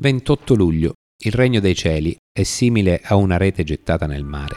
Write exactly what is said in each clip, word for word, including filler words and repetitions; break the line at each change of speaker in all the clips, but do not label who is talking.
ventotto luglio. Il regno dei cieli è simile a una rete gettata nel mare.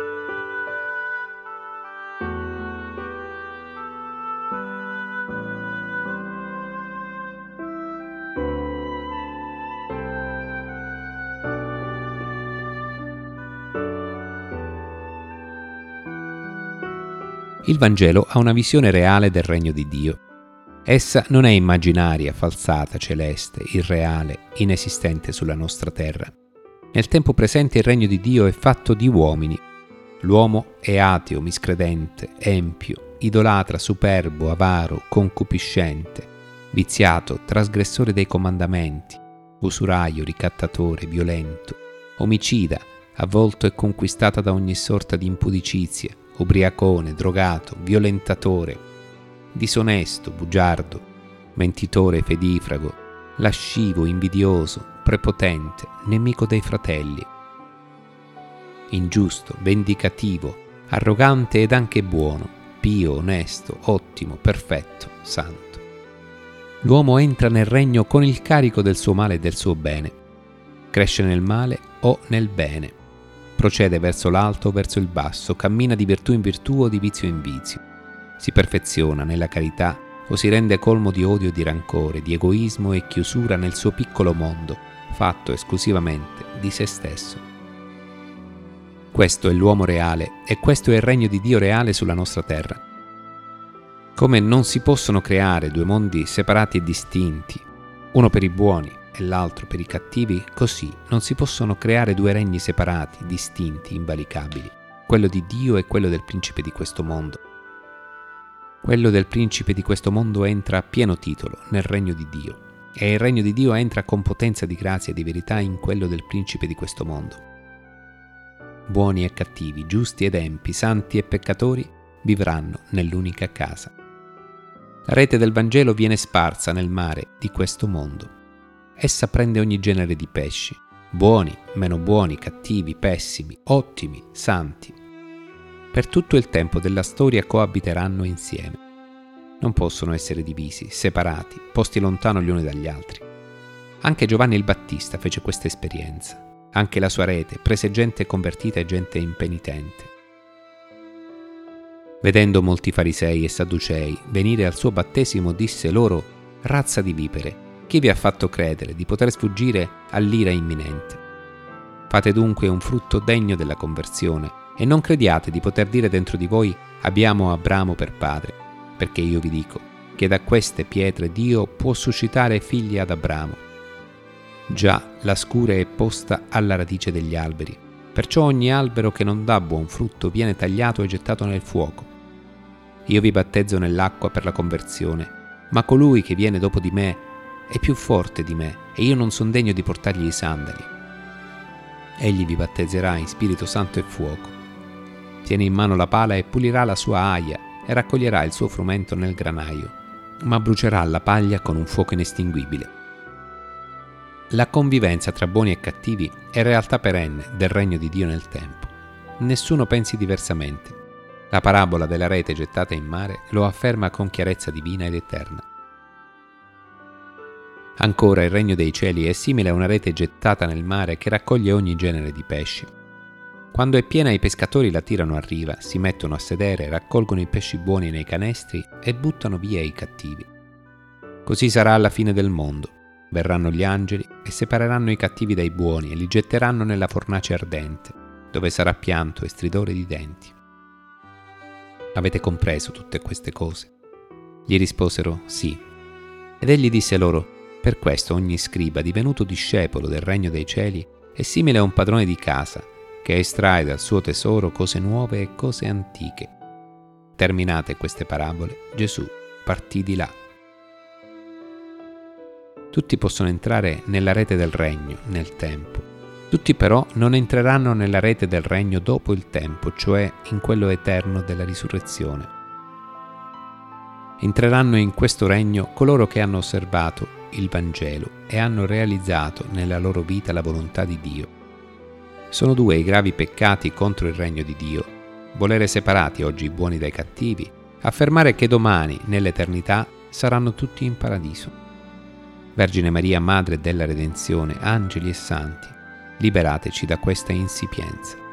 Il Vangelo ha una visione reale del regno di Dio. Essa non è immaginaria, falsata, celeste, irreale, inesistente sulla nostra terra. Nel tempo presente il regno di Dio è fatto di uomini. L'uomo è ateo, miscredente, empio, idolatra, superbo, avaro, concupiscente, viziato, trasgressore dei comandamenti, usuraio, ricattatore, violento, omicida, avvolto e conquistata da ogni sorta di impudicizia, ubriacone, drogato, violentatore, disonesto, bugiardo, mentitore, fedifrago, lascivo, invidioso, prepotente, nemico dei fratelli, ingiusto, vendicativo, arrogante ed anche buono, pio, onesto, ottimo, perfetto, santo. L'uomo entra nel regno con il carico del suo male e del suo bene, cresce nel male o nel bene, procede verso l'alto o verso il basso, cammina di virtù in virtù o di vizio in vizio, si perfeziona nella carità o si rende colmo di odio e di rancore, di egoismo e chiusura nel suo piccolo mondo, fatto esclusivamente di se stesso. Questo è l'uomo reale e questo è il regno di Dio reale sulla nostra terra. Come non si possono creare due mondi separati e distinti, uno per i buoni e l'altro per i cattivi, così non si possono creare due regni separati, distinti, invalicabili, quello di Dio e quello del principe di questo mondo. Quello del principe di questo mondo entra a pieno titolo nel regno di Dio e il regno di Dio entra con potenza di grazia e di verità in quello del principe di questo mondo. Buoni e cattivi, giusti ed empi, santi e peccatori vivranno nell'unica casa. La rete del Vangelo viene sparsa nel mare di questo mondo. Essa prende ogni genere di pesci, buoni, meno buoni, cattivi, pessimi, ottimi, santi. Per tutto il tempo della storia coabiteranno insieme. Non possono essere divisi, separati, posti lontano gli uni dagli altri. Anche Giovanni il Battista fece questa esperienza. Anche la sua rete prese gente convertita e gente impenitente. Vedendo molti farisei e sadducei venire al suo battesimo, disse loro: razza di vipere, chi vi ha fatto credere di poter sfuggire all'ira imminente? Fate dunque un frutto degno della conversione e non crediate di poter dire dentro di voi: abbiamo Abramo per padre, perché io vi dico che da queste pietre Dio può suscitare figli ad Abramo. Già la scure è posta alla radice degli alberi, perciò ogni albero che non dà buon frutto viene tagliato e gettato nel fuoco. Io vi battezzo nell'acqua per la conversione, ma colui che viene dopo di me è più forte di me e io non son degno di portargli i sandali. Egli vi battezzerà in Spirito Santo e fuoco. Tiene in mano la pala e pulirà la sua aia e raccoglierà il suo frumento nel granaio, ma brucerà la paglia con un fuoco inestinguibile. La convivenza tra buoni e cattivi è realtà perenne del regno di Dio nel tempo. Nessuno pensi diversamente. La parabola della rete gettata in mare lo afferma con chiarezza divina ed eterna. Ancora il regno dei cieli è simile a una rete gettata nel mare che raccoglie ogni genere di pesci. Quando è piena i pescatori la tirano a riva, si mettono a sedere, raccolgono i pesci buoni nei canestri e buttano via i cattivi. Così sarà alla fine del mondo. Verranno gli angeli e separeranno i cattivi dai buoni e li getteranno nella fornace ardente, dove sarà pianto e stridore di denti. Avete compreso tutte queste cose? Gli risposero sì. Ed egli disse loro: per questo ogni scriba divenuto discepolo del regno dei cieli è simile a un padrone di casa che estrae dal suo tesoro cose nuove e cose antiche. Terminate queste parabole, Gesù partì di là. Tutti possono entrare nella rete del regno, nel tempo. Tutti però non entreranno nella rete del regno dopo il tempo, cioè in quello eterno della risurrezione. Entreranno in questo regno coloro che hanno osservato il Vangelo e hanno realizzato nella loro vita la volontà di Dio. Sono due i gravi peccati contro il regno di Dio: volere separati oggi i buoni dai cattivi, affermare che domani, nell'eternità, saranno tutti in paradiso. Vergine Maria, Madre della Redenzione, angeli e santi, liberateci da questa insipienza.